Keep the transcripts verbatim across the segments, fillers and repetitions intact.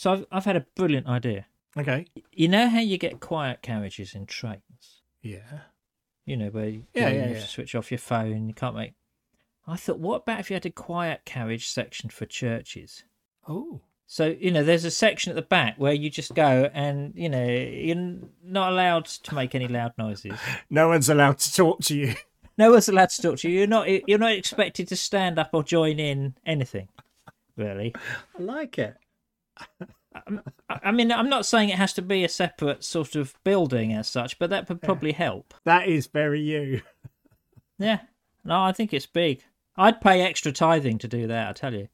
So I've I've had a brilliant idea. Okay. You know how you get quiet carriages in trains? Yeah. You know, where you, Yeah, you yeah, have yeah. to switch off your phone, you can't make... I thought, what about if you had a quiet carriage section for churches? Oh. So, you know, there's a section at the back where you just go and, you know, you're not allowed to make any loud noises. No one's allowed to talk to you. No one's allowed to talk to you. You're not, you're not expected to stand up or join in anything, really. I like it. I mean, I'm not saying it has to be a separate sort of building as such, but that would probably help. That is very you. Yeah. No, I think it's big. I'd pay extra tithing to do that, I tell you.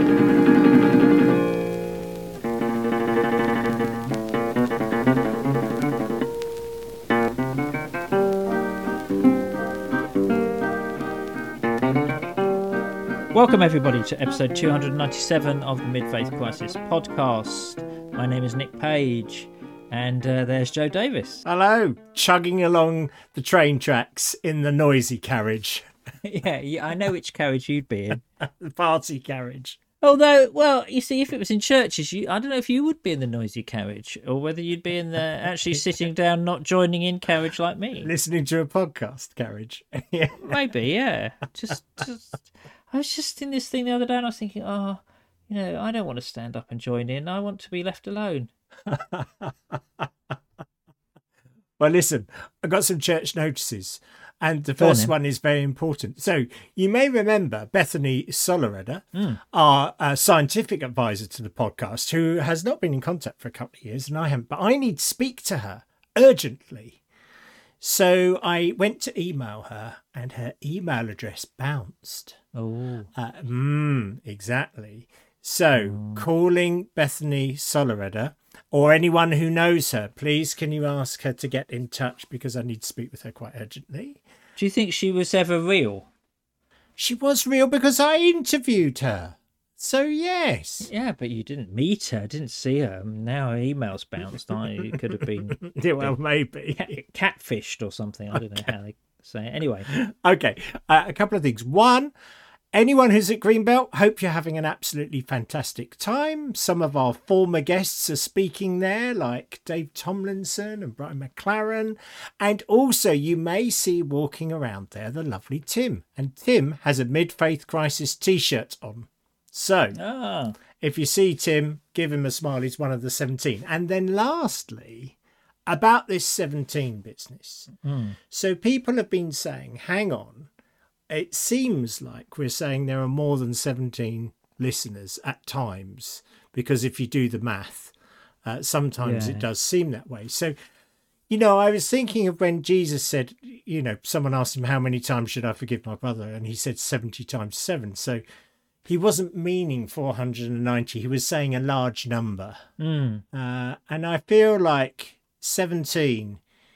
Welcome, everybody, to episode two hundred ninety-seven of the Mid-Faith Crisis podcast. My name is Nick Page, and uh, there's Joe Davis. Hello. Chugging along the train tracks in the noisy carriage. yeah, yeah, I know which carriage you'd be in. The party carriage. Although, well, you see, if it was in churches, you, I don't know if you would be in the noisy carriage, or whether you'd be in the actually sitting down, not joining in carriage like me. Listening to a podcast carriage. Yeah. Maybe, yeah. Just, just, I was just in this thing the other day, and I was thinking, oh, you know, I don't want to stand up and join in. I want to be left alone. Well, listen, I got some church notices, and the Go on, first then. one is very important. So you may remember Bethany Solareda, Mm. our uh, scientific advisor to the podcast, who has not been in contact for a couple of years, and I haven't, but I need to speak to her urgently. So I went to email her, and her email address bounced. Oh, Uh, mm, exactly. So, calling Bethany Solareda, or anyone who knows her, please can you ask her to get in touch, because I need to speak with her quite urgently. do you think she was ever real? She was real because I interviewed her. So, yes. Yeah, but you didn't meet her, didn't see her. Now her emails bounced. I it could have been Yeah, well, maybe. cat, catfished or something. I don't know how they say it. Anyway, Okay, uh, a couple of things. One, anyone who's at Greenbelt, hope you're having an absolutely fantastic time. Some of our former guests are speaking there, like Dave Tomlinson and Brian McLaren. And also, you may see walking around there the lovely Tim. And Tim has a Mid-Faith Crisis t-shirt on. So, ah, if you see Tim, give him a smile. He's one of the seventeen. And then lastly, about this seventeen business. mm. So people have been saying, hang on, it seems like we're saying there are more than seventeen listeners at times, because if you do the math, uh, sometimes Yeah. it does seem that way. So, you know, I was thinking of when Jesus said, you know, someone asked him, how many times should I forgive my brother? And he said seventy times seven. So he wasn't meaning four hundred ninety. He was saying a large number. Mm. Uh, and I feel like seventeen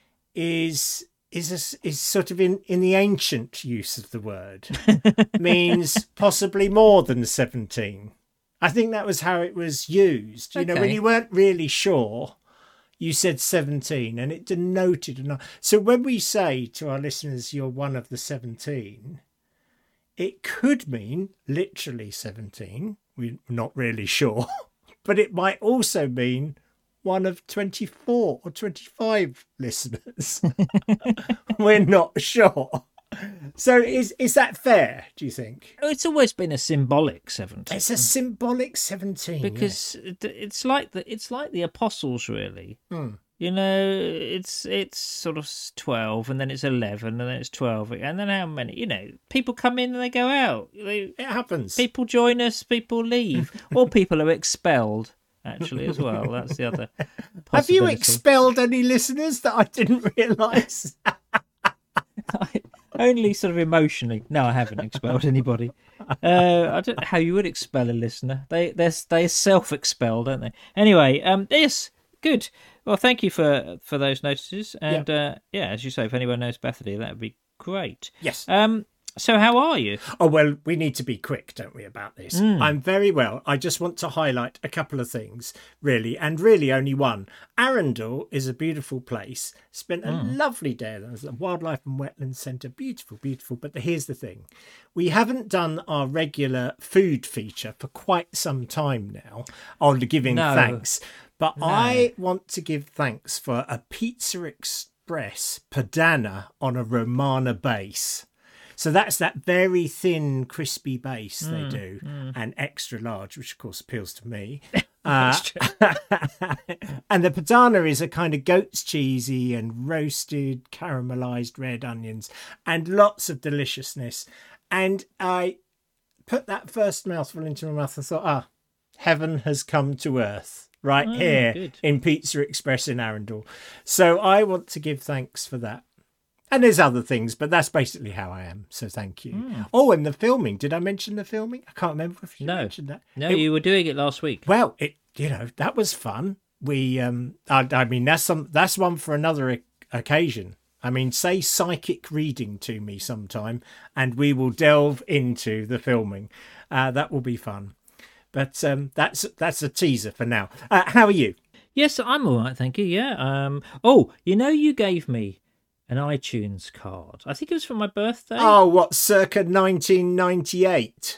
is is a, is sort of in, in the ancient use of the word means possibly more than seventeen. I think that was how it was used. You know, when Okay. you weren't really sure, you said seventeen, and it denoted enough. So when we say to our listeners, you're one of the seventeen, it could mean literally seventeen. We're not really sure. But it might also mean one of twenty-four or twenty-five listeners. We're not sure. So is is that fair, do you think? It's always been a symbolic seventeen. It's a symbolic seventeen. because it- it's like the it's like the apostles, really. yes. Hmm. You know, it's it's sort of twelve, and then it's eleven, and then it's twelve, and then how many? You know, people come in and they go out. They, It happens. people join us, people leave, or people are expelled. Actually, as well, that's the other possibility. Have you expelled any listeners that I didn't realise? Only sort of emotionally. No, I haven't expelled anybody. Uh, I don't know how you would expel a listener. They they're they self-expel, don't they? Anyway, um, yes, good. Well, thank you for for those notices, and uh, yeah, as you say, if anyone knows Bethany, that would be great. Yes. Um, So how are you? Oh, well, we need to be quick, don't we, about this? Mm. I'm very well. I just want to highlight a couple of things, really, and really only one. Arundel is a beautiful place. Spent a mm. lovely day. There's a wildlife and wetlands centre. Beautiful, beautiful. But here's the thing. We haven't done our regular food feature for quite some time now on giving no. thanks. But no. I want to give thanks for a Pizza Express Padana on a Romana base. So that's that very thin, crispy base mm, they do, mm. and extra large, which of course appeals to me. uh, and the padana is a kind of goat's cheesy and roasted, caramelized red onions, and lots of deliciousness. And I put that first mouthful into my mouth and thought, ah, heaven has come to earth right oh, here good. in Pizza Express in Arundel. So I want to give thanks for that. And there's other things, but that's basically how I am. So thank you. Mm. Oh, and the filming. Did I mention the filming? I can't remember if you no. mentioned that. No, it, you were doing it last week. Well, it you know that was fun. We, um, I, I mean, that's some that's one for another e- occasion. I mean, say psychic reading to me sometime, and we will delve into the filming. Uh, that will be fun. But um, that's that's a teaser for now. Uh, how are you? Yes, I'm all right, thank you. Yeah. Um. Oh, you know, you gave me an iTunes card. I think it was for my birthday. Oh, what, circa nineteen ninety-eight?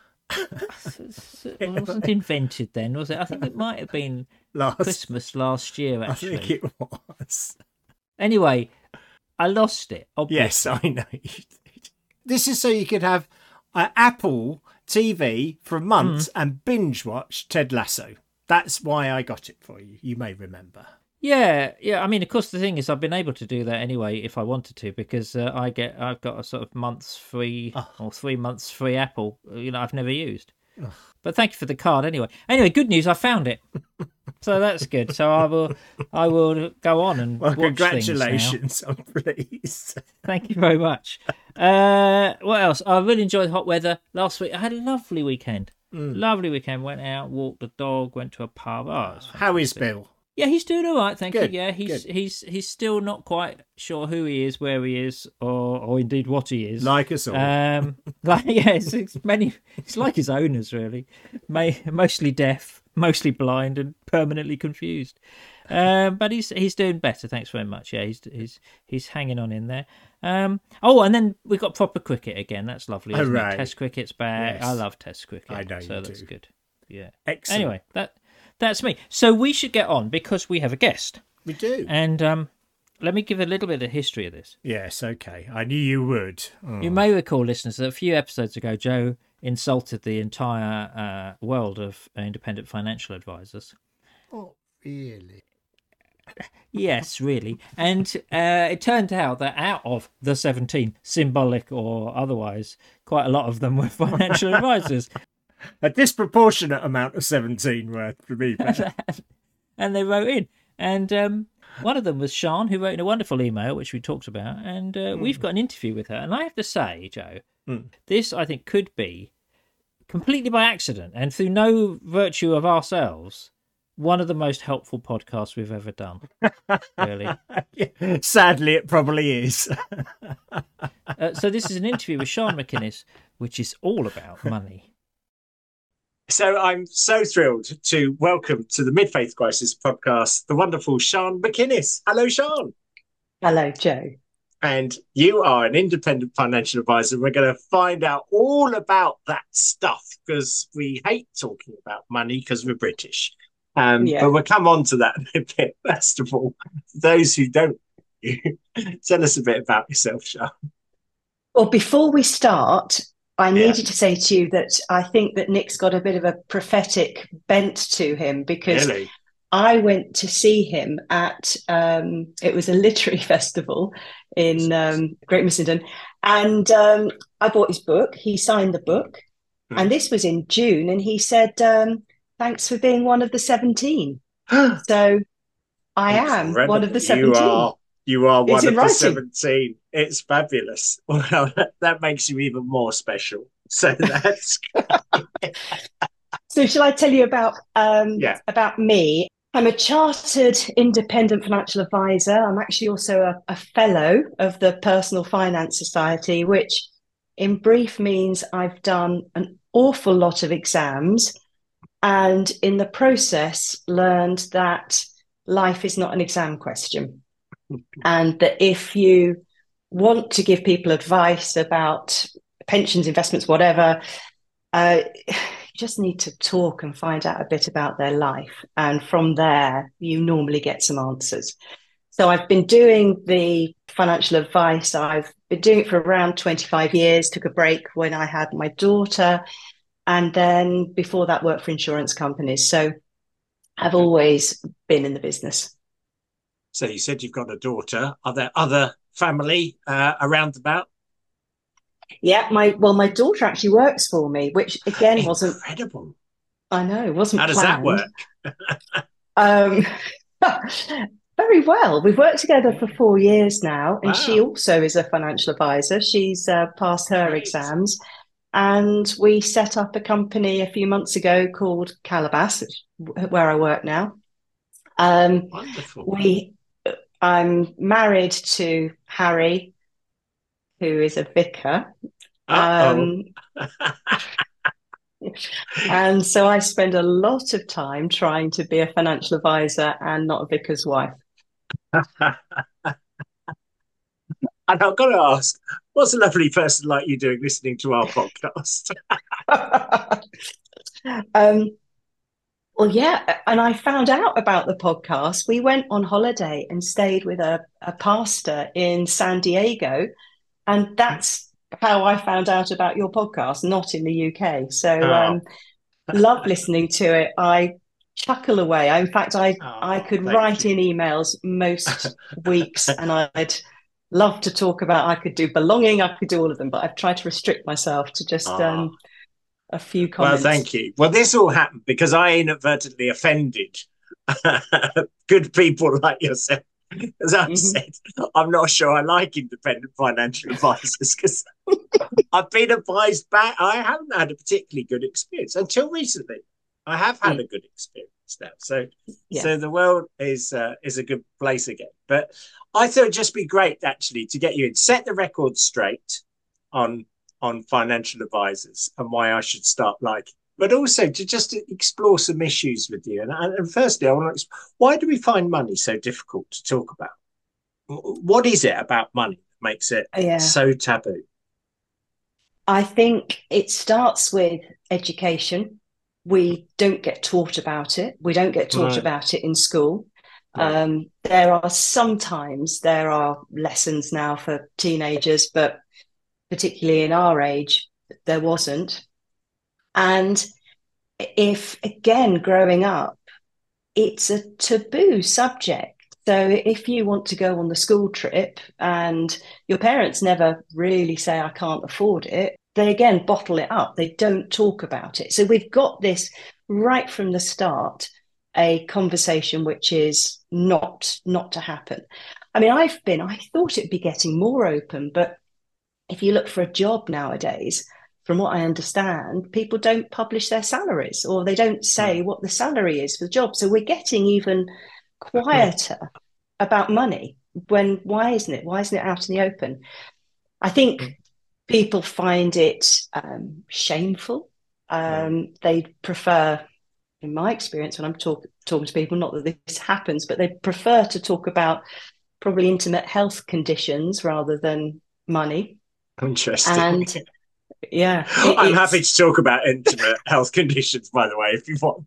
It wasn't invented then, was it? I think it might have been last... Christmas last year, actually. I think it was. Anyway, I lost it, obviously. Yes, I know. This is so you could have uh, Apple T V for months mm. and binge watch Ted Lasso. That's why I got it for you. You may remember. Yeah, yeah. I mean, of course, the thing is, I've been able to do that anyway if I wanted to, because uh, I get, I've got a sort of months free oh. or three months free Apple. You know, I've never used. Oh. But thank you for the card anyway. Anyway, good news, I found it, so that's good. So I will, I will go on and well, watch congratulations, things now. Please. Thank you very much. Uh, what else? I really enjoyed hot weather last week. I had a lovely weekend. Mm. Lovely weekend. Went out, walked the dog, went to a pub. Oh, how is Bill? Yeah, he's doing all right, thank good, you. Yeah, he's good. he's he's still not quite sure who he is, where he is, or or indeed what he is. Like us all. Um, like yeah, it's, it's many. It's like his owners, really. May, mostly deaf, mostly blind, and permanently confused. Um, but he's he's doing better. Thanks very much. Yeah, he's he's he's hanging on in there. Um, oh, and then we got proper cricket again. That's lovely. Isn't Hooray. It? Test cricket's back. Yes. I love Test cricket. I know so you that's do. good. Yeah. Excellent. Anyway, that. That's me. So we should get on because we have a guest. We do. And um, let me give a little bit of history of this. Yes, okay. I knew you would. Oh. You may recall, listeners, that a few episodes ago, Joe insulted the entire uh, world of independent financial advisors. Oh, really? Yes, really. And uh, it turned out that out of the seventeen, symbolic or otherwise, quite a lot of them were financial advisors. A disproportionate amount of seventeen were for me. And they wrote in. And um, one of them was Sean, who wrote in a wonderful email, which we talked about. And uh, mm. we've got an interview with her. And I have to say, Joe, mm. this, I think, could be completely by accident and through no virtue of ourselves, one of the most helpful podcasts we've ever done. Really. Yeah, sadly, it probably is. uh, so this is an interview with Sean McInnes, which is all about money. So I'm so thrilled to welcome to the Mid-Faith Crisis podcast the wonderful Sean McInnes. Hello, Sean. Hello, Joe. And you are an independent financial advisor. We're going to find out all about that stuff because we hate talking about money because we're British. Um, yeah. But we'll come on to that in a bit. First of all, for those who don't know you, tell us a bit about yourself, Sean. Well, before we start, I needed yeah. to say to you that I think that Nick's got a bit of a prophetic bent to him because really? I went to see him at, um, it was a literary festival in um, Great Missenden, and um, I bought his book. He signed the book, hmm. and this was in June, and he said, um, thanks for being one of the seventeen. So I am one of the seventeen. You are. You are one of the seventeen. It's fabulous. Well, that makes you even more special. So that's So shall I tell you about um, yeah. about me? I'm a chartered independent financial advisor. I'm actually also a, a fellow of the Personal Finance Society, which in brief means I've done an awful lot of exams, and in the process learned that life is not an exam question. And that if you want to give people advice about pensions, investments, whatever, uh, you just need to talk and find out a bit about their life. And from there, you normally get some answers. So I've been doing the financial advice. I've been doing it for around twenty-five years, took a break when I had my daughter. And then before that, worked for insurance companies. So I've always been in the business. So you said you've got a daughter. Are there other family uh, around about? Yeah, my well, my daughter actually works for me, which again Incredible. wasn't Incredible. I know, wasn't How does planned. that work? um, very well. We've worked together for four years now, and wow. She also is a financial advisor. She's uh, passed her Great. exams, and we set up a company a few months ago called Calabash, where I work now. Um, Wonderful. We, I'm married to Harry, who is a vicar. Um, and so I spend a lot of time trying to be a financial advisor and not a vicar's wife. And I've got to ask, what's a lovely person like you doing listening to our podcast? um, well, yeah, and I found out about the podcast. We went on holiday and stayed with a, a pastor in San Diego, and that's how I found out about your podcast, not in the U K. So oh. um, love listening to it. I chuckle away. In fact, I oh, I could write you. in emails most weeks, and I'd love to talk about, I could do belonging, I could do all of them, but I've tried to restrict myself to just oh. um, a few comments. Well, thank you. Well, this all happened because I inadvertently offended good people like yourself. As I've mm-hmm. said, I'm not sure I like independent financial advisors because I've been advised back. I haven't had a particularly good experience until recently. I have had mm. a good experience now. So, yeah. so the world is uh, is a good place again. But I thought it'd just be great actually to get you in, set the record straight on on financial advisors and why I should start liking. But also to just explore some issues with you. And, and firstly, I want to explore, why do we find money so difficult to talk about? What is it about money that makes it yeah. so taboo? I think it starts with education. We don't get taught about it. We don't get taught right. about it in school. Right. Um, there are sometimes there are lessons now for teenagers, but particularly in our age, there wasn't. And if, again, growing up, it's a taboo subject. So if you want to go on the school trip and your parents never really say, I can't afford it, they, again, bottle it up. They don't talk about it. So we've got this right from the start, a conversation which is not, not to happen. I mean, I've been, I thought it'd be getting more open, but if you look for a job nowadays, from what I understand, people don't publish their salaries or they don't say what the salary is for the job. So we're getting even quieter about money. When why isn't it? Why isn't it out in the open? I think people find it um, shameful. Um, they prefer, in my experience, when I'm talk, talking to people, not that this happens, but they prefer to talk about probably intimate health conditions rather than money. Interesting. And yeah, it, I'm happy to talk about intimate health conditions, by the way, if you want.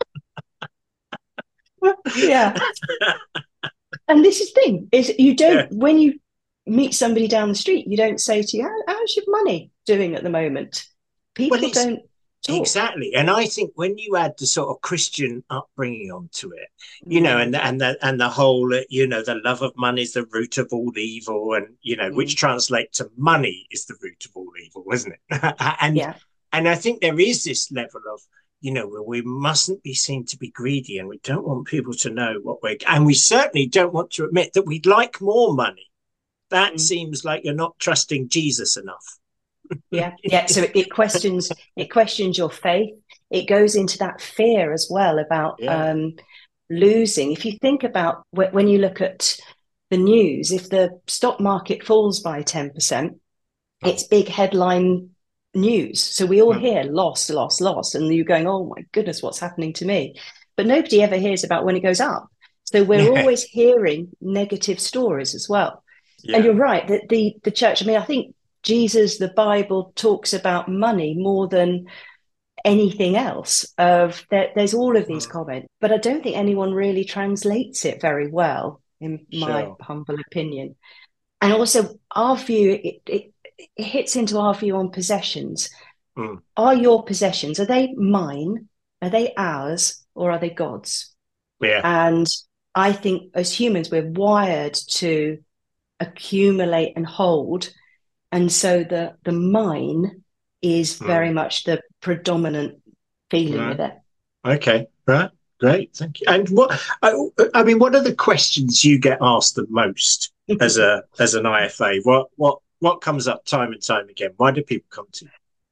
Yeah. And this is the thing, is you don't, yeah. when you meet somebody down the street, you don't say to you, How, how's your money doing at the moment? People well, don't talk. Exactly. And I think when you add the sort of Christian upbringing onto it, you mm. know, and, and, the, and the whole, you know, the love of money is the root of all evil, and, you know, mm. which translates to money is the root of all evil, isn't it? and, yeah. and I think there is this level of, you know, where we mustn't be seen to be greedy, and we don't want people to know what we're, and we certainly don't want to admit that we'd like more money. That mm. seems like you're not trusting Jesus enough. Yeah, yeah. So it, it questions it questions your faith. It goes into that fear as well about yeah. um, losing. If you think about wh- when you look at the news, if the stock market falls by ten percent, it's big headline news. So we all Mm. hear loss, loss, loss. And you're going, oh my goodness, what's happening to me? But nobody ever hears about when it goes up. So we're Yeah. always hearing negative stories as well. Yeah. And you're right that the, the church, I mean, I think Jesus, the Bible talks about money more than anything else. Of there, there's all of these Mm. comments, but I don't think anyone really translates it very well, in my Sure. humble opinion. And also our view, it, it, it hits into our view on possessions. Mm. Are your possessions, are they mine? Are they ours? Or are they God's? Yeah. And I think as humans, we're wired to accumulate and hold. And so the, the mine is very Mm. much the predominant feeling Right. with it. Okay. Right. Great. Thank you. And what I, I mean, what are the questions you get asked the most as a as an I F A? What what what comes up time and time again? Why do people come to you?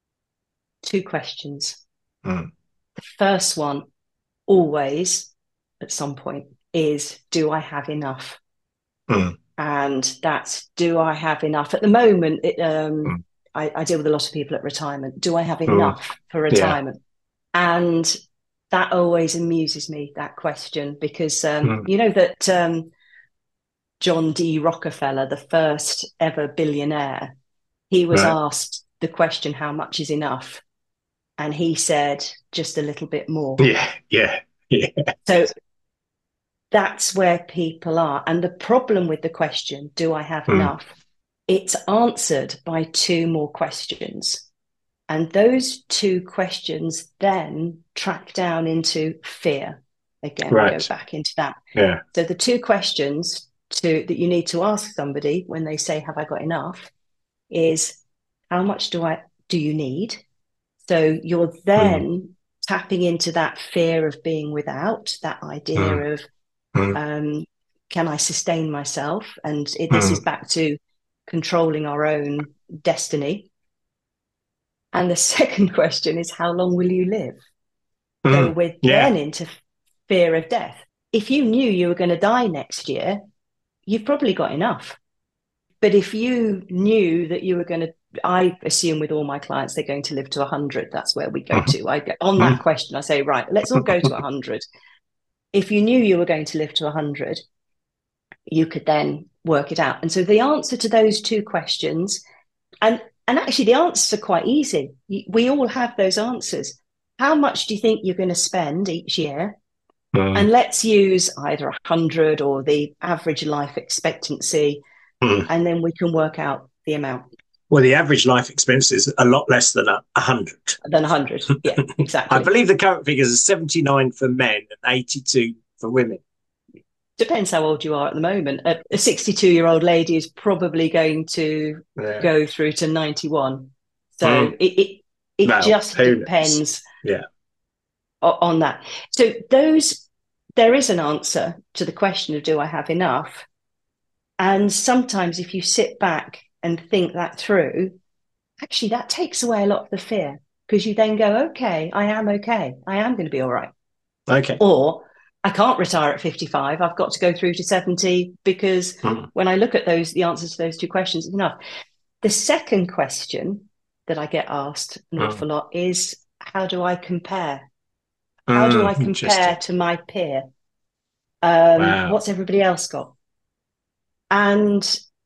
Two questions. Mm. The first one, always at some point, is do I have enough? Mm. And that's, do I have enough? At the moment, it, um, Mm. I, I deal with a lot of people at retirement. Do I have Mm. enough for Yeah. retirement? And that always amuses me, that question, because um, Mm. you know that um, John D. Rockefeller, the first ever billionaire, he was Right. asked the question, how much is enough? And he said, just a little bit more. Yeah. Yeah. Yeah. So that's where people are. And the problem with the question, do I have Mm. enough? It's answered by two more questions. And those two questions then track down into fear. Again, we Right. go back into that. Yeah. So the two questions to that you need to ask somebody when they say, have I got enough? Is how much do I do you need? So you're then Mm. tapping into that fear of being without, that idea Mm. of Mm. um, can I sustain myself? And it, this is Mm. back to controlling our own destiny. And the second question is, how long will you live? So Mm. we're Yeah. then into fear of death. If you knew you were going to die next year, you've probably got enough. But if you knew that you were going to, I assume with all my clients, they're going to live to one hundred. That's where we go Mhm. to. I go, on that question, I say, right, let's all go to one hundred. If you knew you were going to live to one hundred, you could then work it out. And so the answer to those two questions, and and actually the answers are quite easy. We all have those answers. How much do you think you're going to spend each year? Mm. And let's use either one hundred or the average life expectancy, Mm. and then we can work out the amount. Well, the average life expense is a lot less than a hundred. Than one hundred, yeah, exactly. I believe the current figures are seventy-nine for men and eighty-two for women. Depends how old you are at the moment. A sixty-two-year-old lady is probably going to Yeah. go through to ninety-one. So Mm. it it, it Well, just who knows? depends Yeah. o- on that. So those, there is an answer to the question of do I have enough? And sometimes if you sit back and think that through, actually that takes away a lot of the fear, because you then go, okay, I am okay. I am going to be all right. Okay. Or I can't retire at fifty-five. I've got to go through to seventy, because Mm. when I look at those, the answers to those two questions is enough. The second question that I get asked an Mm. awful lot is, how do I compare? How do Mm. I compare Interesting. to my peer? Um, Wow. What's everybody else got? And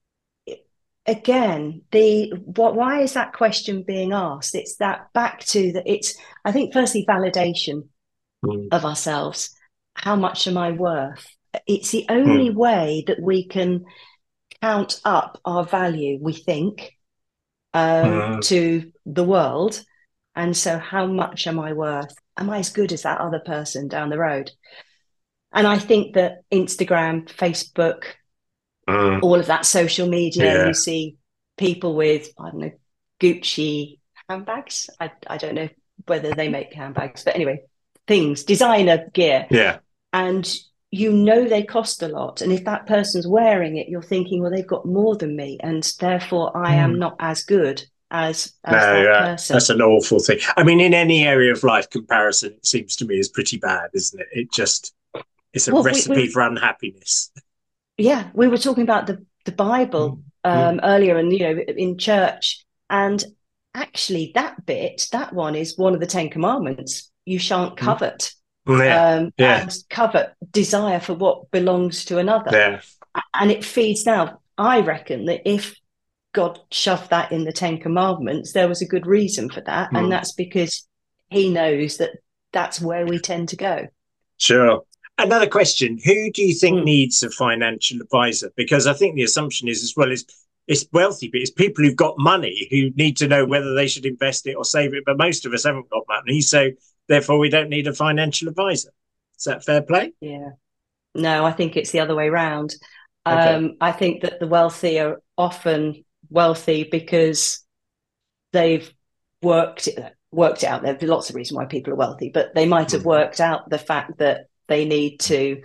again, the what? Why is that question being asked? It's that back to that. It's, I think, firstly, validation Mm. of ourselves. How much am I worth? It's the only Mm. way that we can count up our value, we think, um, Mm. to the world. And so how much am I worth? Am I as good as that other person down the road? And I think that Instagram, Facebook, Mm. all of that social media, Yeah. you see people with, I don't know, Gucci handbags. I, I don't know whether they make handbags, but anyway, things, designer gear. Yeah. And you know they cost a lot. And if that person's wearing it, you're thinking, well, they've got more than me, and therefore I am Mm. not as good as, as No, that uh, person. that's an awful thing. I mean, in any area of life, comparison, it seems to me, is pretty bad, isn't it? It just, it's a Well, we- recipe we- for unhappiness. Yeah, we were talking about the, the Bible Mm. um, earlier, and, you know, in church. And actually that bit, that one is one of the Ten Commandments. You shan't covet. Yeah. Um, yeah. And covet, desire for what belongs to another. Yeah. And it feeds now. I reckon that if God shoved that in the Ten Commandments, there was a good reason for that. Mm. And that's because he knows that that's where we tend to go. Sure. Another question. Who do you think Mm. needs a financial advisor? Because I think the assumption is, as well as it's wealthy, but it's people who've got money who need to know whether they should invest it or save it. But most of us haven't got money. So therefore, we don't need a financial advisor. Is that fair play? Yeah. No, I think it's the other way around. Okay. Um, I think that the wealthy are often wealthy because they've worked it, worked it out. There are lots of reasons why people are wealthy, but they might have Mm. worked out the fact that they need to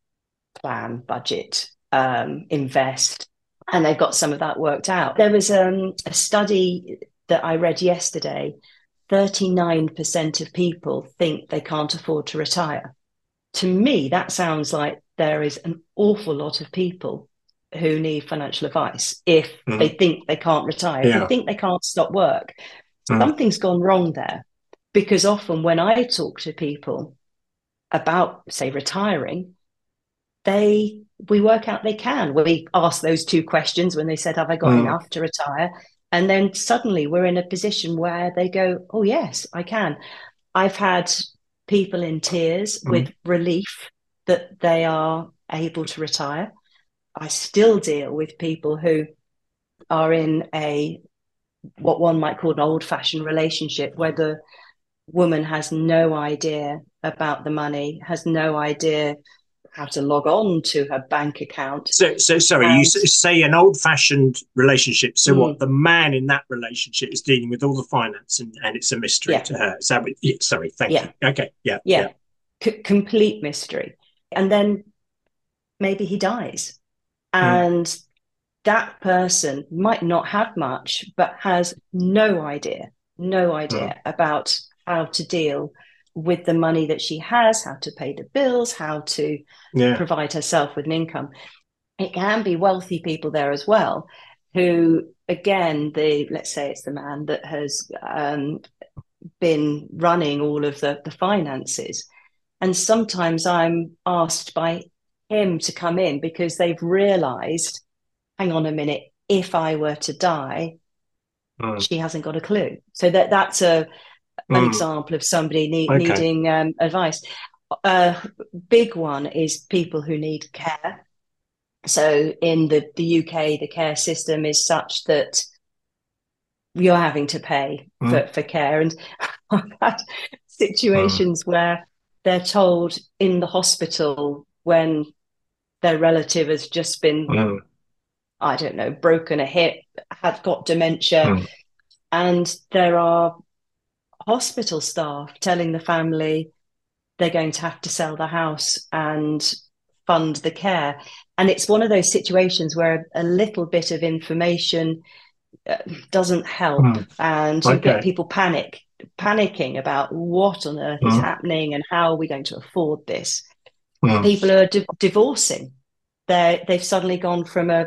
plan, budget, um, invest, and they've got some of that worked out. There was um, a study that I read yesterday. thirty-nine percent of people think they can't afford to retire. To me, that sounds like there is an awful lot of people who need financial advice if Mm. they think they can't retire, if Yeah. they think they can't stop work. Mm. Something's gone wrong there. Because often when I talk to people about, say, retiring, they we work out they can. We ask those two questions when they said, have I got Mm. enough to retire? And then suddenly we're in a position where they go, oh, yes, I can. I've had people in tears Mm. with relief that they are able to retire. I still deal with people who are in a what one might call an old-fashioned relationship, where the woman has no idea about the money, has no idea how to log on to her bank account. So, so sorry, And- you s- say an old-fashioned relationship. So, Mm. what the man in that relationship is dealing with all the finance, and, and it's a mystery Yeah. to her. Is that what, yeah, sorry, thank Yeah. you. Okay, yeah, Yeah, C- complete mystery. And then maybe he dies. And that person might not have much, but has no idea, no idea about how to deal with the money that she has, how to pay the bills, how to yeah, provide herself with an income. It can be wealthy people there as well, who, again, the let's say it's the man that has um, been running all of the, the finances. And sometimes I'm asked by him to come in because they've realized, hang on a minute, if I were to die, Mm. she hasn't got a clue. So that that's a an Mm. example of somebody need, Okay. needing um, advice. A big one is people who need care. So in the, the U K, the care system is such that you're having to pay Mm. for, for care. And I've had situations where they're told in the hospital when their relative has just been, Mm. I don't know, broken a hip, had got dementia, Mm. and there are hospital staff telling the family they're going to have to sell the house and fund the care. And it's one of those situations where a little bit of information uh, doesn't help, Mm. and you Okay. get people panic, panicking about what on earth is Mm. happening and how are we going to afford this. Mm. People are di- divorcing. They they've suddenly gone from a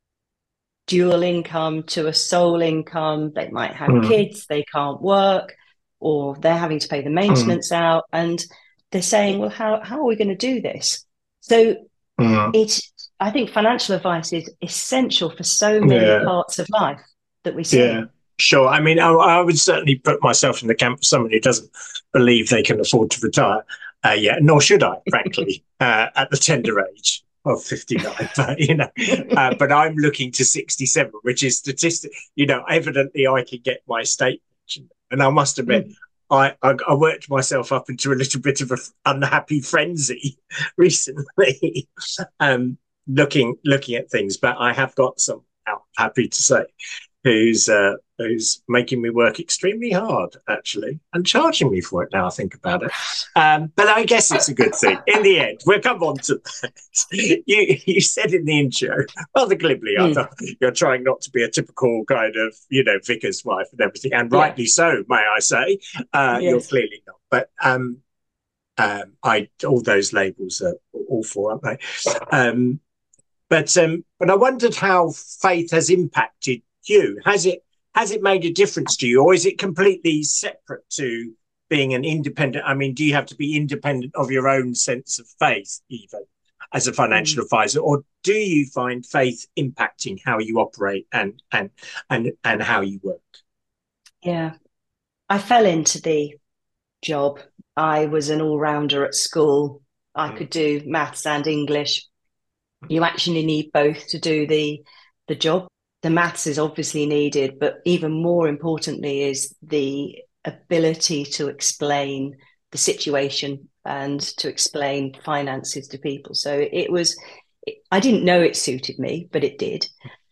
dual income to a sole income. They might have Mm. kids, they can't work, or they're having to pay the maintenance out, and they're saying, well, how, how are we going to do this? So Mm. it, I think financial advice is essential for so many Yeah. parts of life that we see. Yeah, sure. I mean, I, I would certainly put myself in the camp of someone who doesn't believe they can afford to retire. Uh, yeah, nor should I, frankly, uh, at the tender age of fifty-nine. But you know, uh, but I'm looking to sixty-seven, which is statistic. You know, evidently I can get my state pension, and I must admit. Mm. I, I, I worked myself up into a little bit of an unhappy frenzy recently, um, looking looking at things. But I have got some, I'm happy to say, who's uh, who's making me work extremely hard, actually, and charging me for it now I think about it. Um, but I guess it's a good thing. In the end, we'll come on to that. You, you said in the intro, rather glibly, I Mm. thought, you're trying not to be a typical kind of, you know, vicar's wife and everything, and Yeah. rightly so, may I say. Uh, Yes. You're clearly not. But um, um, I all those labels are awful, aren't they? Um, but um, but I wondered how faith has impacted you. Has it has it made a difference to you, or is it completely separate to being an independent? I mean, do you have to be independent of your own sense of faith, even as a financial mm. advisor, or do you find faith impacting how you operate and and and and how you work? Yeah, I fell into the job. I was an all-rounder at school. I mm. could do maths and English. You actually need both to do the the job. The maths is obviously needed, but even more importantly is the ability to explain the situation and to explain finances to people. So it was, I didn't know it suited me, but it did.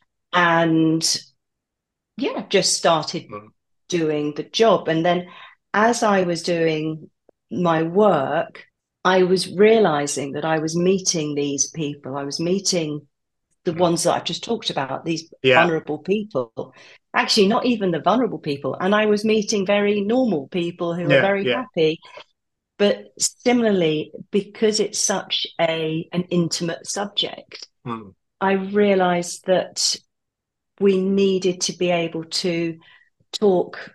And yeah, just started mm. doing the job. And then as I was doing my work, I was realizing that I was meeting these people. I was meeting the ones that I've just talked about, these yeah. vulnerable people, actually not even the vulnerable people. And I was meeting very normal people who yeah, were very yeah. happy. But similarly, because it's such a an intimate subject, mm. I realized that we needed to be able to talk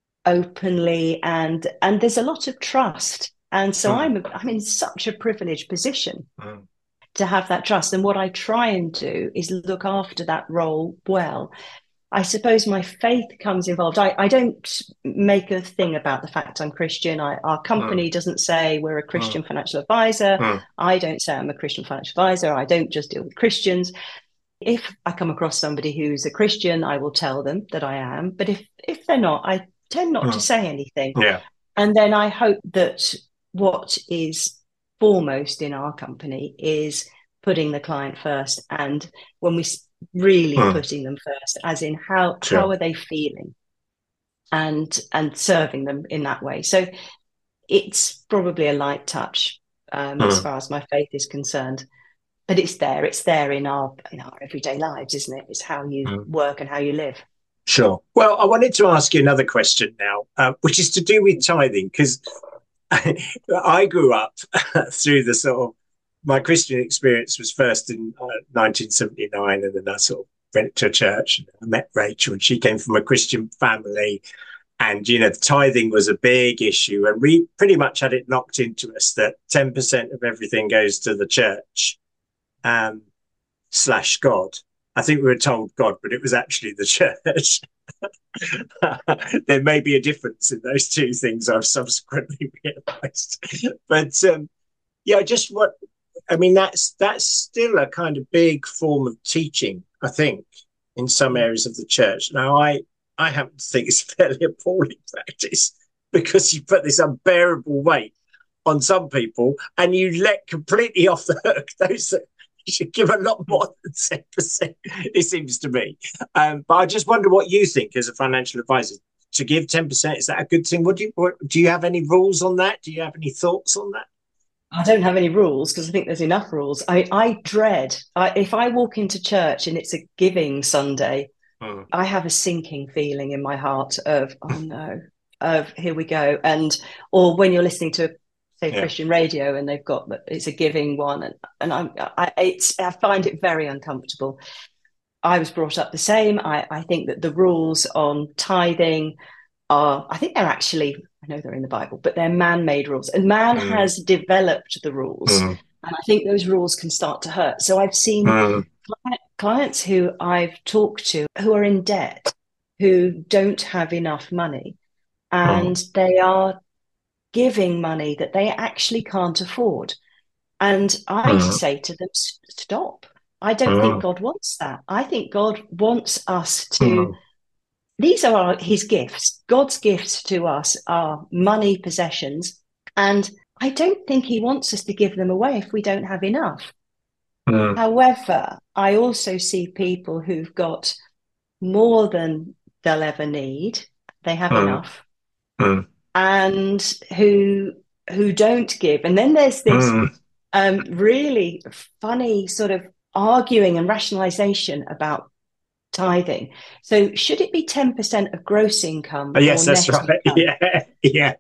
openly, and and there's a lot of trust. And so mm. I'm I'm in such a privileged position mm. to have that trust. And what I try and do is look after that role well. I suppose my faith comes involved. I, I don't make a thing about the fact I'm Christian. I, our company mm. doesn't say we're a Christian mm. financial advisor. Mm. I don't say I'm a Christian financial advisor. I don't just deal with Christians. If I come across somebody who's a Christian, I will tell them that I am. But if if they're not, I tend not mm. to say anything. Yeah. And then I hope that what is foremost in our company is putting the client first. And when we really mm. putting them first, as in how sure. how are they feeling, and and serving them in that way. So it's probably a light touch um, mm. as far as my faith is concerned, but it's there. It's there in our in our everyday lives, isn't it? It's how you mm. work and how you live. Sure. Well, I wanted to ask you another question now, uh, which is to do with tithing, because I grew up through the sort of, my Christian experience was first in uh, nineteen seventy-nine, and then I sort of went to church and I met Rachel, and she came from a Christian family, and, you know, tithing was a big issue, and we pretty much had it knocked into us that ten percent of everything goes to the church um, slash God. I think we were told God, but it was actually the church. There may be a difference in those two things, I've subsequently realised. But um, yeah, just what, I mean, that's that's still a kind of big form of teaching, I think, in some areas of the church. Now, I, I happen to think it's a fairly appalling practice, because you put this unbearable weight on some people and you let completely off the hook those that you should give a lot more than ten percent, it seems to me. Um, but I just wonder what you think as a financial advisor. To give ten percent, is that a good thing? What do you, what, do you have any rules on that? Do you have any thoughts on that? I don't have any rules, because I think there's enough rules. I, I dread, I, if I walk into church and it's a giving Sunday, hmm. I have a sinking feeling in my heart of, oh no, of here we go. And, or when you're listening to, say, yeah. Christian radio, and they've got, it's a giving one. And, and I'm, I, it's, I find it very uncomfortable. I was brought up the same. I, I think that the rules on tithing are, I think they're actually, I know they're in the Bible, but they're man-made rules, and man mm. has developed the rules. Mm. And I think those rules can start to hurt. So I've seen mm. clients who I've talked to who are in debt, who don't have enough money, and mm. they are giving money that they actually can't afford. And I mm. say to them, stop. I don't mm. think God wants that. I think God wants us to, mm. these are our, his gifts. God's gifts to us are money, possessions. And I don't think he wants us to give them away if we don't have enough. Mm. However, I also see people who've got more than they'll ever need. They have mm. enough. Mm. And who who don't give. And then there's this mm. um, really funny sort of arguing and rationalization about tithing. So should it be ten percent of gross income? Oh, yes, that's right. Income? Yeah, yeah.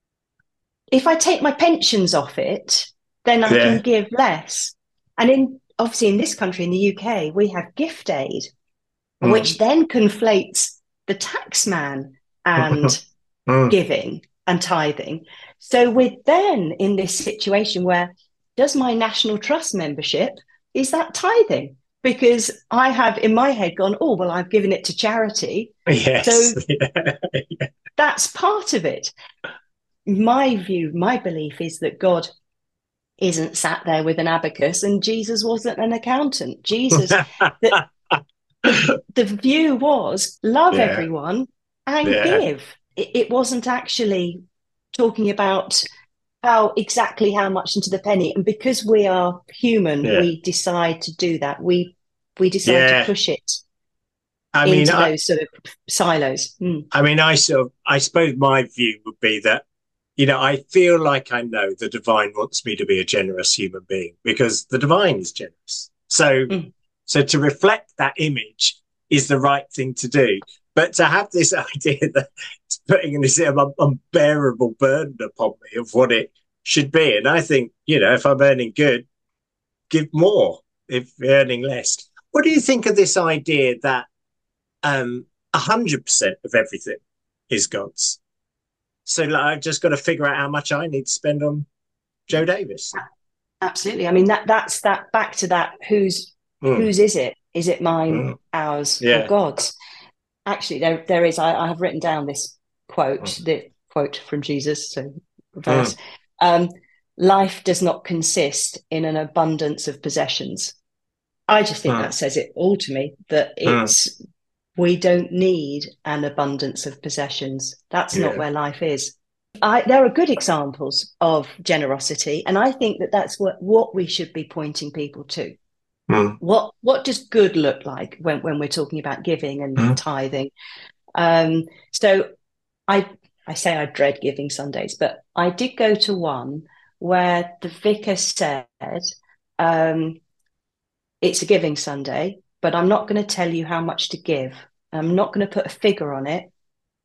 If I take my pensions off it, then I yeah. can give less. And in obviously in this country, in the U K, we have gift aid, mm. which then conflates the tax man and Mm. giving and tithing. So we're then in this situation where, does my National Trust membership, is that tithing? Because I have in my head gone, oh, well, I've given it to charity. Yes. So Yeah. that's part of it. My view, my belief is that God isn't sat there with an abacus, and Jesus wasn't an accountant. Jesus, the, the, the view was love Yeah. everyone and Yeah. give. It, it wasn't actually talking about how exactly how much into the penny. And because we are human, Yeah. we decide to do that. We we decide Yeah. to push it I mean, into I, those sort of silos. Mm. I mean, I sort of, I suppose my view would be that, you know, I feel like I know the divine wants me to be a generous human being because the divine is generous. So, Mm. so to reflect that image is the right thing to do. But to have this idea that it's putting this unbearable burden upon me of what it should be. And I think, you know, if I'm earning good, give more. If you're earning less. What do you think of this idea that um, one hundred percent of everything is God's? So like, I've just got to figure out how much I need to spend on Joe Davis. Absolutely. I mean, that that's that back to that. Whose Mm. whose is it? Is it mine, Mm. ours, Yeah. or God's? Actually, there there is. I, I have written down this quote, Mm. the quote from Jesus. So verse. Mm. Um, Life does not consist in an abundance of possessions. I just think Mm. that says it all to me, that it's mm. we don't need an abundance of possessions. That's Yeah. not where life is. I, there are good examples of generosity, and I think that that's what, what we should be pointing people to. Mm. What what does good look like when, when we're talking about giving and Mm. tithing? Um, so I I say I dread giving Sundays, but I did go to one where the vicar said, um, it's a giving Sunday, but I'm not going to tell you how much to give. I'm not going to put a figure on it.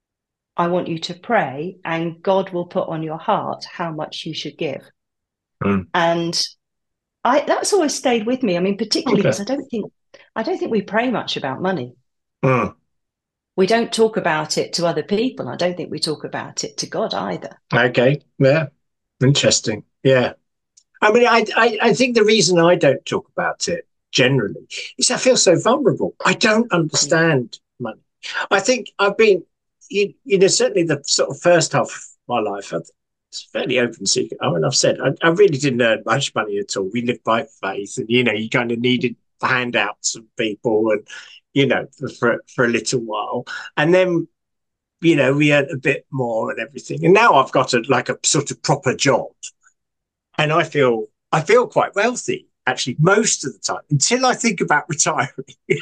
I want you to pray, and God will put on your heart how much you should give. Mm. And I that's always stayed with me. I mean, particularly because Okay. I don't think I don't think we pray much about money. Mm. We don't talk about it to other people. I don't think we talk about it to God either. Okay. Yeah. Interesting. Yeah. I mean, I, I, I think the reason I don't talk about it generally is I feel so vulnerable. I don't understand money. I think I've been, you, you know, certainly the sort of first half of my life, it's fairly open secret. I mean, I've said I, I really didn't earn much money at all. We lived by faith, and you know, you kind of needed the handouts of people, and you know, for for a little while, and then you know, we earned a bit more and everything. And now I've got a like a sort of proper job, and I feel I feel quite wealthy actually most of the time until I think about retiring.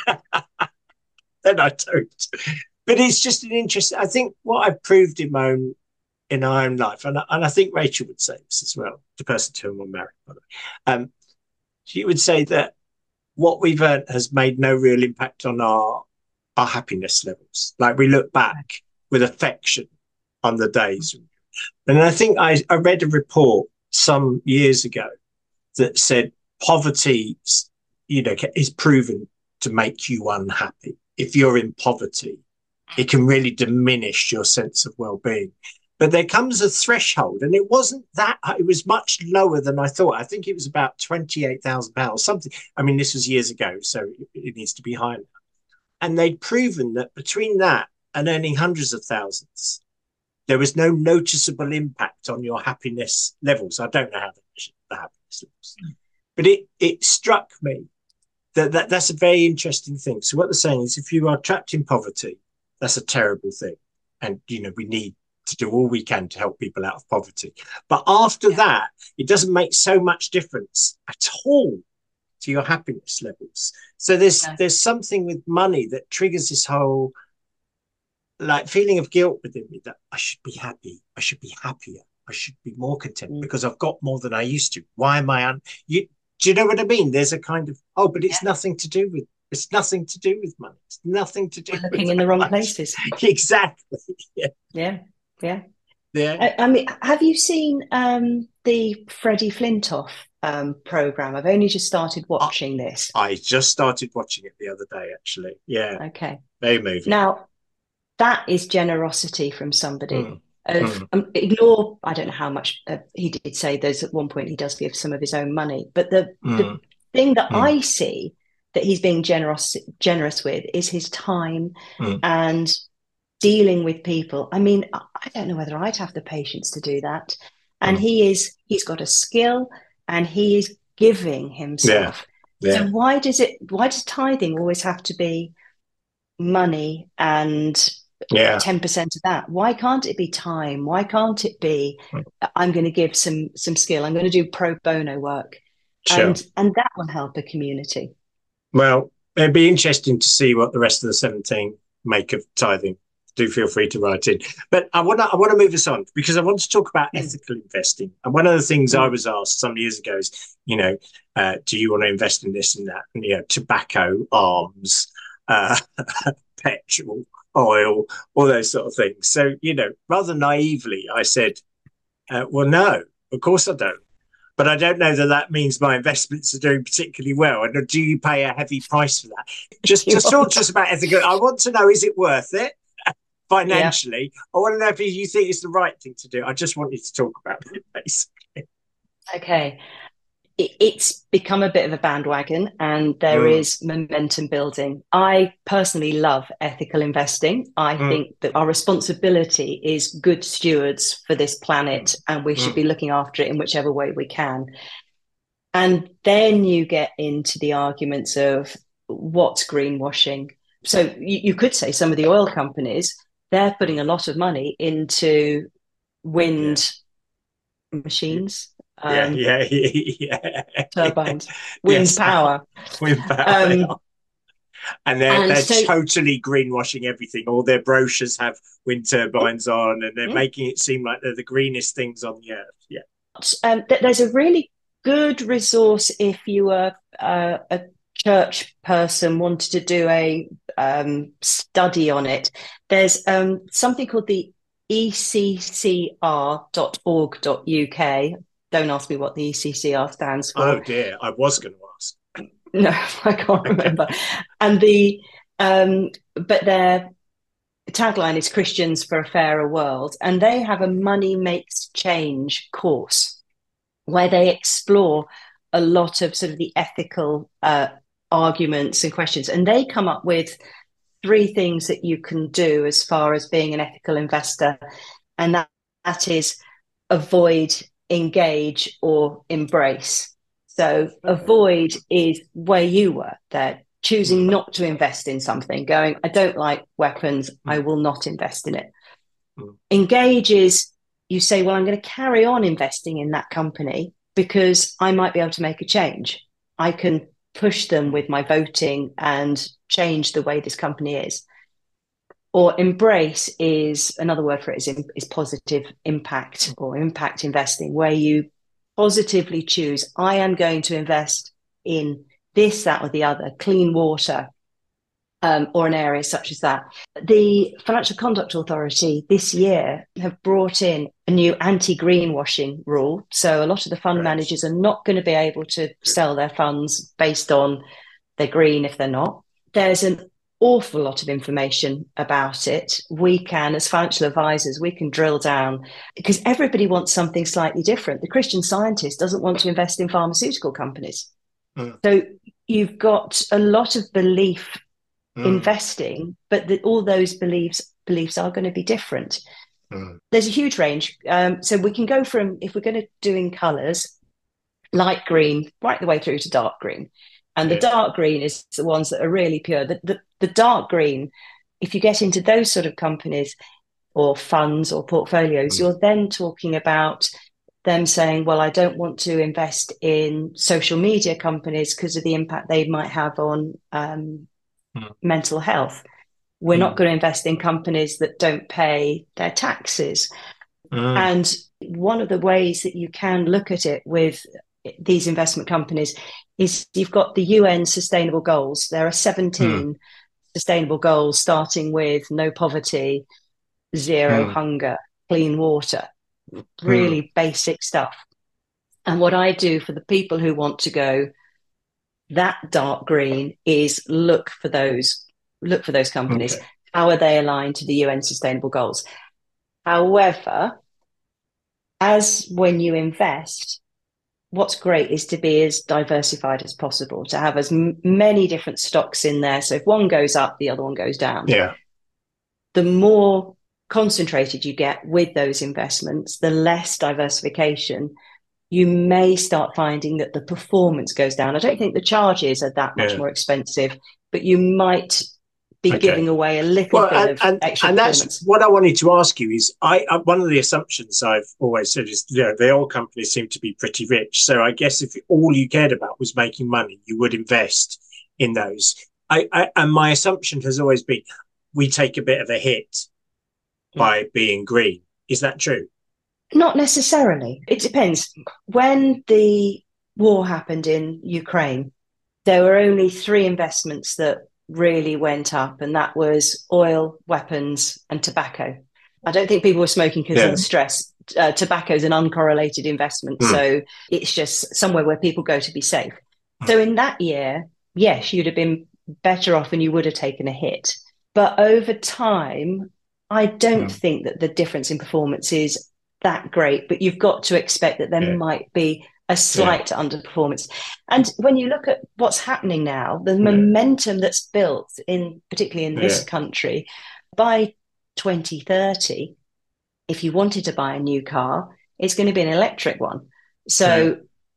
Then I don't. But it's just an interest. I think what I've proved in my own in our own life, and I, and I think Rachel would say this as well, the person to whom I'm married, by the way. Um, she would say that what we've earned has made no real impact on our our happiness levels. Like we look back with affection on the days. And I think I, I read a report some years ago that said poverty, you know, is proven to make you unhappy. If you're in poverty, it can really diminish your sense of well-being. But there comes a threshold, and it wasn't that, it was much lower than I thought. I think it was about twenty-eight thousand pounds, something. I mean, this was years ago, so it needs to be higher. And they'd proven that between that and earning hundreds of thousands, there was no noticeable impact on your happiness levels. I don't know how to measure the happiness levels, but it, it struck me that, that that's a very interesting thing. So what they're saying is if you are trapped in poverty, that's a terrible thing. And, you know, we need to do all we can to help people out of poverty. But after yeah. that, it doesn't make so much difference at all to your happiness levels. So there's yeah. there's something with money that triggers this whole like feeling of guilt within me that I should be happy. I should be happier. I should be more content mm. because I've got more than I used to. Why am I un- you do you know what I mean? There's a kind of, oh, but it's yeah. nothing to do with, it's nothing to do with money. It's nothing to do We're with looking in the wrong much. places. Exactly. Yeah. Yeah. Yeah. Yeah. I, I mean, have you seen um, the Freddie Flintoff um, program? I've only just started watching I, this. I just started watching it the other day, actually. Yeah. Okay. Very moving. Now, that is generosity from somebody. Mm. Of Mm. um, ignore, I don't know how much uh, he did say. There's at one point he does give some of his own money, but the Mm. the thing that Mm. I see that he's being generous generous with is his time Mm. and dealing with people. I mean, I don't know whether I'd have the patience to do that. And Mm. he is, he's got a skill and he is giving himself. Yeah. So why does it, why does tithing always have to be money and Yeah. ten percent of that? Why can't it be time? Why can't it be, I'm going to give some, some skill. I'm going to do pro bono work. Sure. And, and that will help a community. Well, it'd be interesting to see what the rest of the seventeen make of tithing. Do feel free to write in. But I want to I want to move us on because I want to talk about mm. ethical investing. And one of the things mm. I was asked some years ago is, you know, uh, do you want to invest in this and that? And, you know, tobacco, arms, uh, petrol, oil, all those sort of things. So, you know, rather naively, I said, uh, well, no, of course I don't. But I don't know that that means my investments are doing particularly well. And do you pay a heavy price for that? Just, just talk to us about ethical. I want to know, is it worth it financially? Yeah. I want to know if you think it's the right thing to do. I just want you to talk about it, basically. Okay. It's become a bit of a bandwagon and there mm. is momentum building. I personally love ethical investing. I mm. think that our responsibility is good stewards for this planet and we should mm. be looking after it in whichever way we can. And then you get into the arguments of what's greenwashing. So you, you could say some of the oil companies, they're putting a lot of money into wind yeah. machines. Um, yeah, yeah, yeah. Turbines, wind yes. power. Wind power. Um, and they're, and they're so, totally greenwashing everything. All their brochures have wind turbines on and they're mm. making it seem like they're the greenest things on the earth. Yeah. Um, there's a really good resource if you are uh, a church person, wanted to do a um, study on it. There's um, something called the E C C R dot org dot U K. Don't ask me what the E C C R stands for. Oh dear, I was going to ask. No, I can't remember. And the, um, but their tagline is Christians for a Fairer World. And they have a Money Makes Change course where they explore a lot of sort of the ethical uh, arguments and questions. And they come up with three things that you can do as far as being an ethical investor. And that, that is avoid, engage, or embrace. So avoid is where you were there, choosing not to invest in something, going, I don't like weapons, I will not invest in it. Engage is you say, well, I'm going to carry on investing in that company because I might be able to make a change. I can push them with my voting and change the way this company is. Or embrace is another word for it is, is positive impact or impact investing, where you positively choose, I am going to invest in this, that, or the other, clean water, um, or an area such as that. The Financial Conduct Authority this year have brought in a new anti-greenwashing rule. So a lot of the fund right. managers are not going to be able to sell their funds based on they're green if they're not. There's an awful lot of information about it. We can, as financial advisors, we can drill down because everybody wants something slightly different. The Christian Scientist doesn't want to invest in pharmaceutical companies. Mm. So you've got a lot of belief mm. investing, but the, all those beliefs beliefs are going to be different. Mm. There's a huge range. Um, so we can go from, if we're going to do in colours, light green, right the way through to dark green. And the dark green is the ones that are really pure. The, the, the dark green, if you get into those sort of companies or funds or portfolios, mm. you're then talking about them saying, well, I don't want to invest in social media companies because of the impact they might have on um, mm. mental health. We're mm. not going to invest in companies that don't pay their taxes. Mm. And one of the ways that you can look at it with these investment companies is you've got the U N sustainable goals. There are seventeen mm. sustainable goals, starting with no poverty, zero mm. hunger, clean water, really mm. basic stuff. And what I do for the people who want to go that dark green is look for those, look for those companies. Okay. How are they aligned to the U N Sustainable Goals? However, as when you invest, what's great is to be as diversified as possible, to have as m- many different stocks in there. So if one goes up, the other one goes down. Yeah. The more concentrated you get with those investments, the less diversification, you may start finding that the performance goes down. I don't think the charges are that much Yeah. more expensive, but you might be Okay. giving away a little Well, bit and, of and, extra and performance. that's what I wanted to ask you is I, I one of the assumptions I've always said is, you know, the oil companies seem to be pretty rich. So I guess if all you cared about was making money, you would invest in those. I, I and my assumption has always been we take a bit of a hit Yeah. by being green. Is that true? Not necessarily. It depends. When the war happened in Ukraine, there were only three investments that really went up, and that was oil, weapons, and tobacco. I don't think people were smoking because Yeah. of the stress. Uh, tobacco is an uncorrelated investment, Mm. so it's just somewhere where people go to be safe. So in that year, yes, you'd have been better off and you would have taken a hit. But over time, I don't Mm. think that the difference in performance is that great, but you've got to expect that there Yeah. might be a slight underperformance. And when you look at what's happening now, the Yeah. momentum that's built in, particularly in this Yeah. country, by twenty thirty, if you wanted to buy a new car, it's going to be an electric one. So Yeah.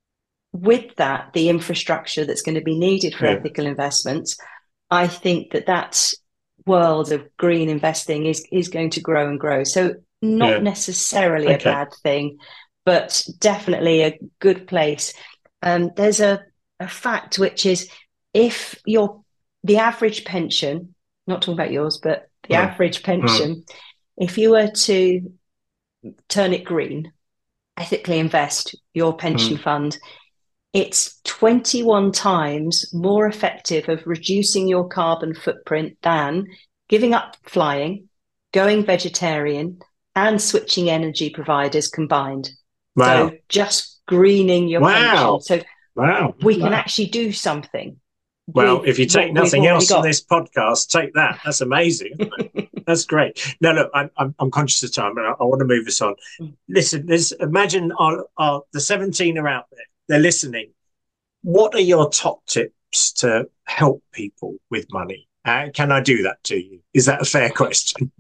with that, the infrastructure that's going to be needed for Yeah. ethical investments, I think that that world of green investing is, is going to grow and grow. So not Yeah. necessarily a Okay. bad thing, but definitely a good place. Um, there's a, a fact, which is if your the average pension, not talking about yours, but the Mm. average pension, if you were to turn it green, ethically invest your pension Mm. fund, it's twenty-one times more effective of reducing your carbon footprint than giving up flying, going vegetarian, and switching energy providers combined. Wow. So just greening your Wow. pension. So Wow. we can Wow. actually do something. Well, with if you take what we've nothing already else from got. this podcast, take that. That's amazing, isn't it? That's great. No, look, I'm, I'm, I'm conscious of time, and I, I want to move us on. Mm. Listen, there's, imagine our, our, the seventeen are out there. They're listening. What are your top tips to help people with money? Uh, can I do that to you? Is that a fair question?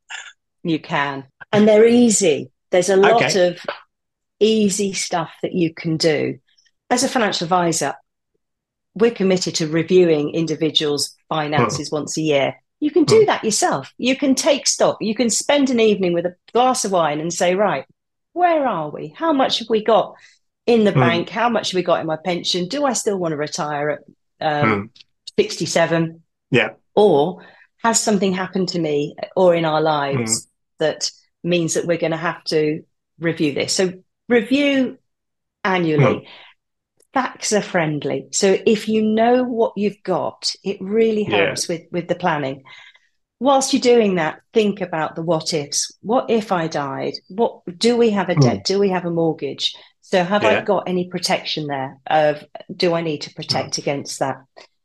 You can. And they're easy. There's a lot Okay. of easy stuff that you can do. As a financial advisor, we're committed to reviewing individuals' finances once a year. You can do Hmm. that yourself. You can take stock. You can spend an evening with a glass of wine and say, right, where are we? How much have we got in the Hmm. bank? How much have we got in my pension? Do I still want to retire at um, Hmm. sixty-seven? Yeah. Or has something happened to me or in our Hmm. lives that means that we're going to have to review this? So review annually. Facts are friendly. So if you know what you've got, it really Yeah. helps with, with the planning. Whilst you're doing that, think about the what ifs. What if I died? What do we have a Hmm. debt? Do we have a mortgage? So have I Yeah. got any protection there? Of do I need to protect against that?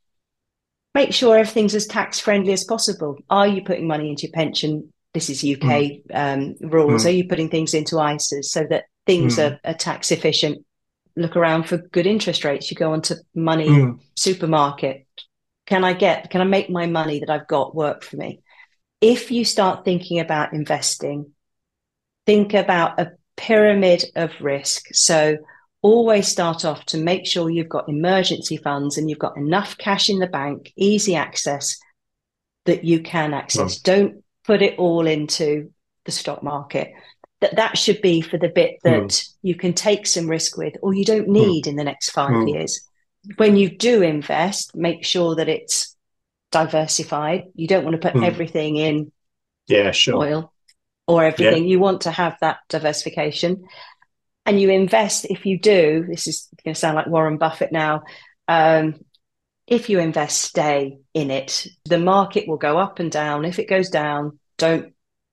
Make sure everything's as tax friendly as possible. Are you putting money into your pension? This is U K um, rules. Hmm. Are you putting things into I S As so that things Hmm. are, are tax efficient? Look around for good interest rates. You go onto Money Hmm. Supermarket. Can I get, can I make my money that I've got work for me? If you start thinking about investing, think about a pyramid of risk. So always start off to make sure you've got emergency funds and you've got enough cash in the bank, easy access that you can access. Hmm. Don't put it all into the stock market. That that should be for the bit that you can take some risk with or you don't need in the next five Hmm. years. When you do invest, make sure that it's diversified. You don't want to put Hmm. everything in Yeah, sure. oil or everything. You want to have that diversification. And you invest, if you do, this is going to sound like Warren Buffett now, um, if you invest, stay in it. The market will go up and down. If it goes down, don't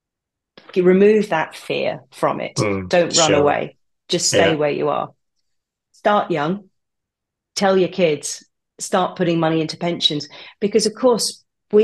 remove that fear from it. Hmm. Don't run Sure. away. Just stay Yeah. where you are. Start young. Tell your kids, start putting money into pensions. Because, of course, we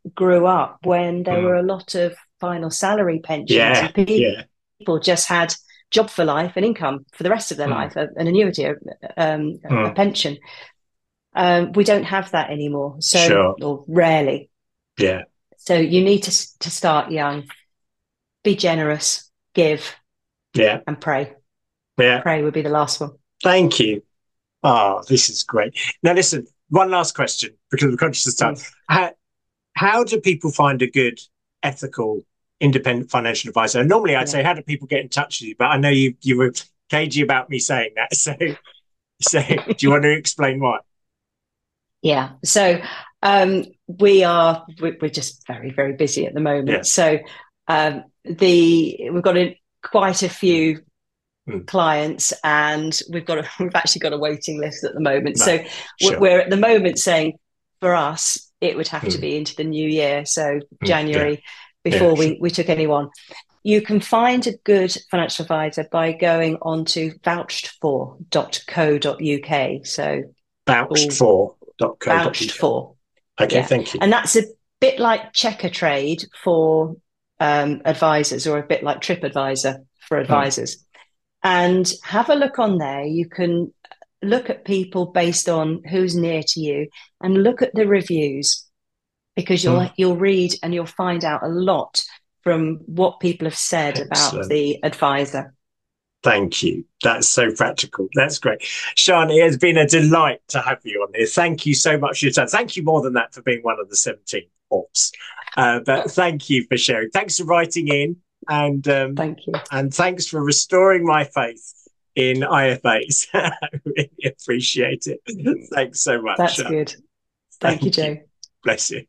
grew up when there Mm. were a lot of final salary pensions, Yeah, and people yeah. just had job for life and income for the rest of their Mm. life, an annuity, um, a Mm. pension. Um, we don't have that anymore, so Sure. or rarely. Yeah, So you need to to start young, be generous, give, yeah, and pray. yeah. Pray would be the last one. Thank you. Oh, this is great. Now, listen, one last question because we're conscious of time. Mm. How, how do people find a good, ethical, independent financial advisor? And normally I'd Yeah. say, how do people get in touch with you? But I know you you were cagey about me saying that. So, so do you want to explain why? Yeah. So um, we are we- we're just very very busy at the moment. Yeah. So um, the we've got a, quite a few Mm. clients, and we've got a, we've actually got a waiting list at the moment. No, so sure. we're at the moment saying for us it would have Mm. to be into the new year, so Mm. January, Yeah. before Yeah, we sure. we took anyone. You can find a good financial advisor by going on to vouched for dot co dot uk. So vouched for dot co dot uk. vouched for. Okay, Yeah. thank you. And that's a bit like Checkatrade for um, advisors, or a bit like TripAdvisor for advisors. Mm. And have a look on there. You can look at people based on who's near to you and look at the reviews, because you'll mm. you'll read and you'll find out a lot from what people have said Excellent. About the advisor. Thank you. That's so practical. That's great. Sian, it has been a delight to have you on here. Thank you so much for your time. Thank you more than that for being one of the seventeen orbs. Uh, but thank you for sharing. Thanks for writing in. And um, thank you. And thanks for restoring my faith in I F As. I really appreciate it. Thanks so much. That's good. Thank, thank you, Joe. You. Bless you.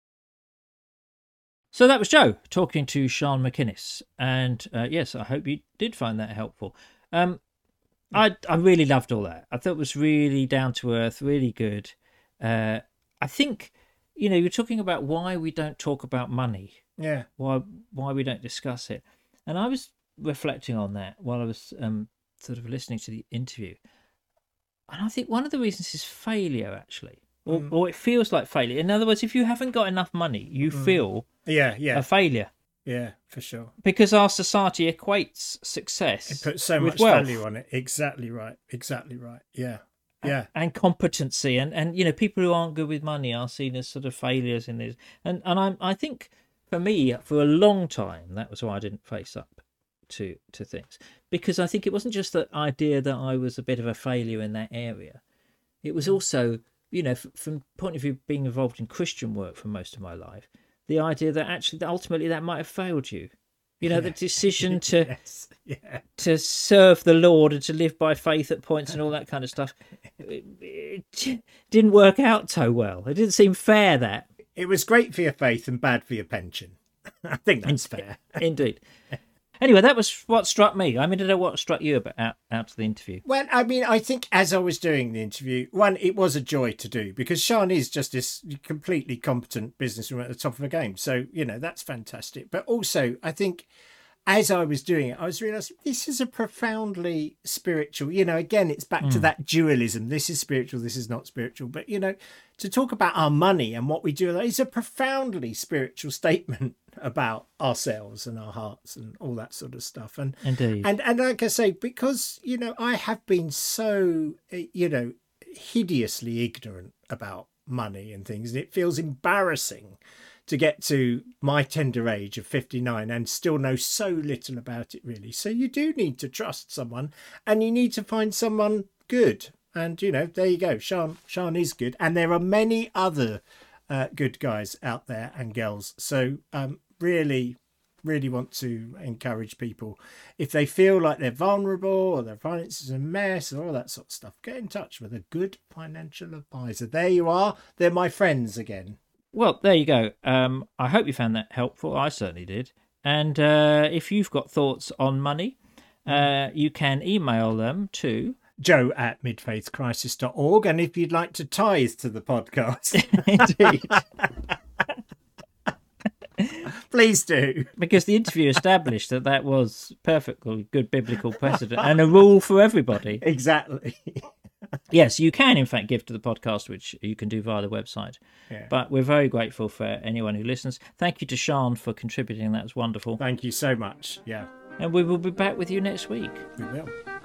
So that was Joe talking to Sian McInnes, and uh, yes, I hope you did find that helpful. Um, I I really loved all that. I thought it was really down to earth, really good. Uh, I think, you know, you're talking about why we don't talk about money. Yeah. Why why we don't discuss it, and I was reflecting on that while I was um, sort of listening to the interview, and I think one of the reasons is failure, actually. Or, mm. or it feels like failure. In other words, if you haven't got enough money, you mm. feel yeah, yeah. a failure. Yeah, for sure. Because our society equates success. It puts so much wealth. value on it. Exactly right. Exactly right. Yeah. Yeah. And, and competency. And, and, you know, people who aren't good with money are seen as sort of failures in this. And, and I, I think, for me, for a long time, that was why I didn't face up to, to things. Because I think it wasn't just the idea that I was a bit of a failure in that area. It was also... you know, from the point of view of being involved in Christian work for most of my life, the idea that actually ultimately that might have failed you. You know, yeah. the decision to yes. yeah. to serve the Lord and to live by faith at points and all that kind of stuff, it, it didn't work out so well. It didn't seem fair, that. It was great for your faith and bad for your pension. I think that's fair. Indeed. Anyway, that was what struck me. I mean, I don't know what struck you about out, out of the interview. Well, I mean, I think as I was doing the interview, one, it was a joy to do because Sian is just this completely competent businesswoman at the top of her game. So, you know, that's fantastic. But also, I think as I was doing it, I was realising this is a profoundly spiritual, you know, again, it's back mm. to that dualism. This is spiritual, this is not spiritual. But, you know, to talk about our money and what we do is a profoundly spiritual statement about ourselves and our hearts and all that sort of stuff. And Indeed. and and like I say, because, you know, I have been so, you know, hideously ignorant about money and things, and it feels embarrassing to get to my tender age of fifty-nine and still know so little about it, really. So you do need to trust someone, and you need to find someone good. And, you know, there you go. Sian, Sian is good. And there are many other uh, good guys out there and girls. So um, really, really want to encourage people, if they feel like they're vulnerable or their finances are a mess or all that sort of stuff, get in touch with a good financial advisor. There you are. They're my friends again. Well, there you go. Um, I hope you found that helpful. I certainly did. And uh, if you've got thoughts on money, uh, you can email them to joe at midfaithcrisis dot org. And if you'd like to tithe to the podcast, indeed, please do. Because the interview established that that was perfectly good biblical precedent and a rule for everybody. Exactly. Yes, you can, in fact, give to the podcast, which you can do via the website. Yeah. But we're very grateful for anyone who listens. Thank you to Sean for contributing. That was wonderful. Thank you so much. Yeah. And we will be back with you next week. We will.